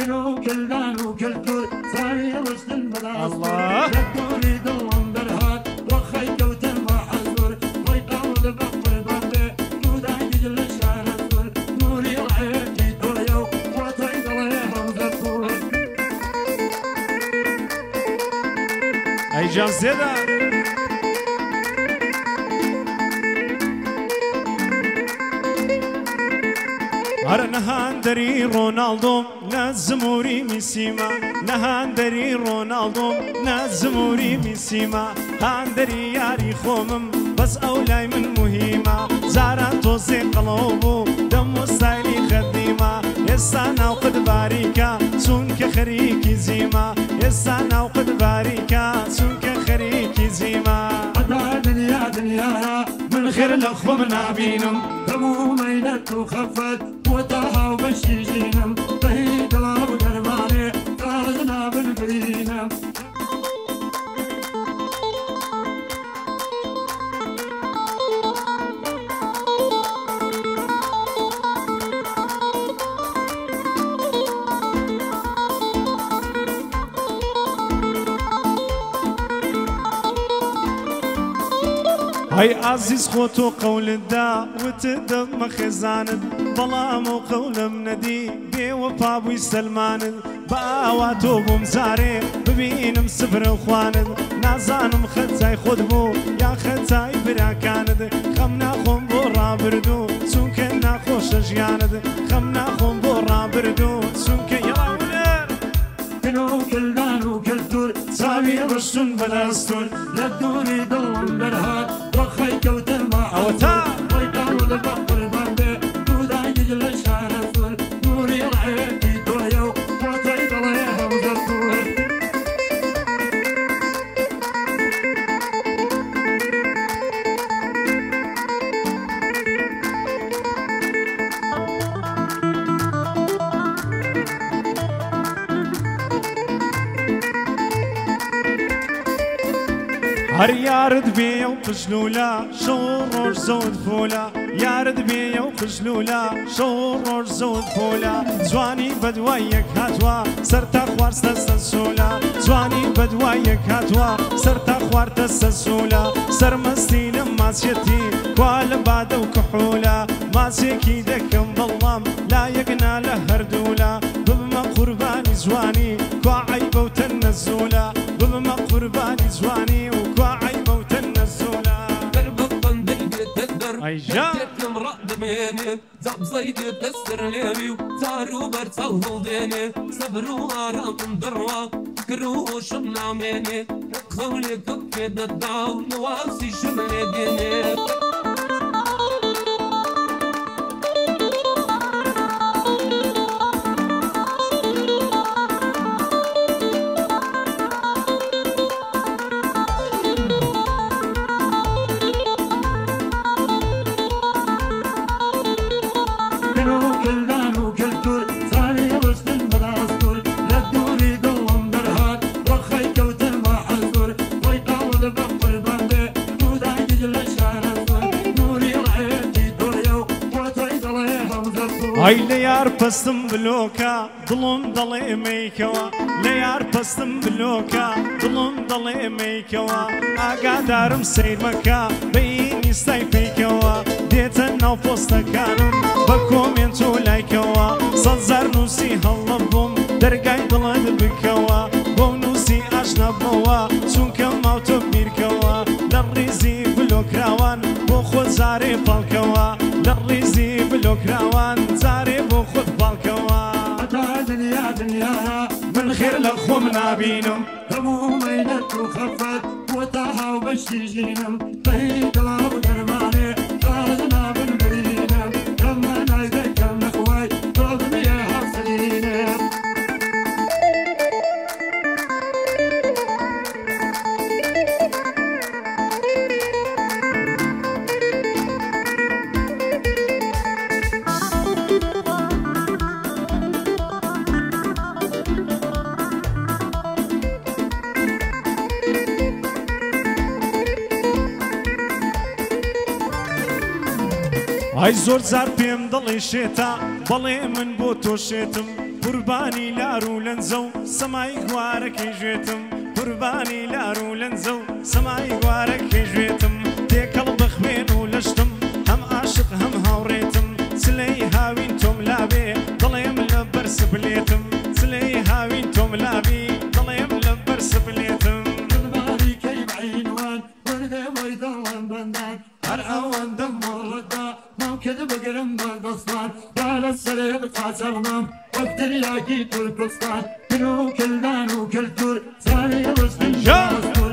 كانوا كلانو كالكل صاير وسط الله لكوني دلهم برهات وخي كوتن وحزور ويقاول بقر ضربي نودا يجل الشعر الزور نوري رعيتي دوليو وطيد عليهم زفور اي جان زيادة هر نهاندري رونالدو نزموري ميسيما نهاندري رونالدو نزموري ميسيما هاندري ياري خومم بس أولاي من مهمة زارا توزي قلوبو دمو ستايلي خديمة يسانا وقد باريكا سونك خريكي زيما يسانا وقد باريكا سونك خريكي زيما دنيا دنيا من خير الأخوة من عبينم دمو مينت وخفت وطاها وبشيجينم طهيد الله ودرباني طارنا بالبرينم هاي عزيز خوتو قول الدا وتدم خزاند ظلام وقول مندي بي وبابوي سلمان باواتو بمزاري ببين مسبر وخواند نازانم خزاي خدبو يا خزاي برا كاند خمنا خم برا بردو سونكنا خوش جياند خمنا خم برا بردو سونك يلا ولر كانوا كلانو كالدور سامي رشن بلاستور لدوري دلهم برهات وخي كوتن أوتا ويقاول بقر ضربي نودا يجل الشعر الزور نوري رعيتي دوليو وطيد عليهم زفور هر يارد بيا وخجلولا شور زود فولا يارد بيا وخجلولا شور زود فولا زواني بدوايك هاتوا سرتا خوار سسسولا زواني بدوايك هاتوا سرتا خوار تسسولا سرمستي لما سيتي كوال بعد وكحولا ما سيكي دكم بالله لا يقنا له هردولا بما قرباني زواني كوا عيبه وتنزولا بما قرباني زواني عيبه وتنزولا قربطن بيت تقدر أي جا تكلم رأد ميني زب زيد تسر ليبي وتارو برتل ديني صبروا عرام دروا كرو شبنا ميني خولي كفيد الداو نواسي شملي ديني كانوا كلانو كالدور صاير وسط البلاستور لدوري دلهم برهات وخي كوتن وحزور ويقاول بقر ضربي نودا يجل الشعر الزور نوري رعيتي دوليو وطيد عليهم زفور هاي ليار بستم بلوكا ظلم ضلي ميكوا ليار بستم بلوكا ظلم ضلي ميكوا اقادرم سير مكا بيني ستايفيكوا ديتنا وبوستكانم بكومنتو لايكوا صزر نوسي هلبهم درقاي ضلد بكوا بونوسي اشنبوا سونكا موتو بيركوا للريزي بلوكراوان بوخو زاري بالكوا للريزي بلوكراوان زاري بوخو بالكوا دنيا دنيا من خير الاخو منابينم دمو مينت وخفت وطاها وبشيجينم طهيد الله ودرباني طارنا بالبرينم كما نايدك كم نخواي طردني يا حصلينم هاي زور زار بيم ضلي شتا بەڵێ من بۆ تۆشێتم قوربانی لار و لەنجە و سەمای گوارەکەی ژێتم قوربانی لار و لەنجە و سەمای گوارەکەی ژێتم تێکەڵ بەخوێن و لەشتم هەم عاشق هەم هاوڕێتم سلەی هاوین تۆم لابێ دەڵێم لە بەرس بلێتم سلەی هاوین تۆم لابی دەڵێم لە بەرس بلێتم دڵباریکەی بەعینوان وەردە وەردەڵان بەندان هەر ئەوەندەم مۆڵەتدا ماوکرد بگرم بە دەستان دا لە سەرێ بقاچەڵمەم وەک دریاکی تورکستان کرد و کلدان و کلتور زانێ وەستن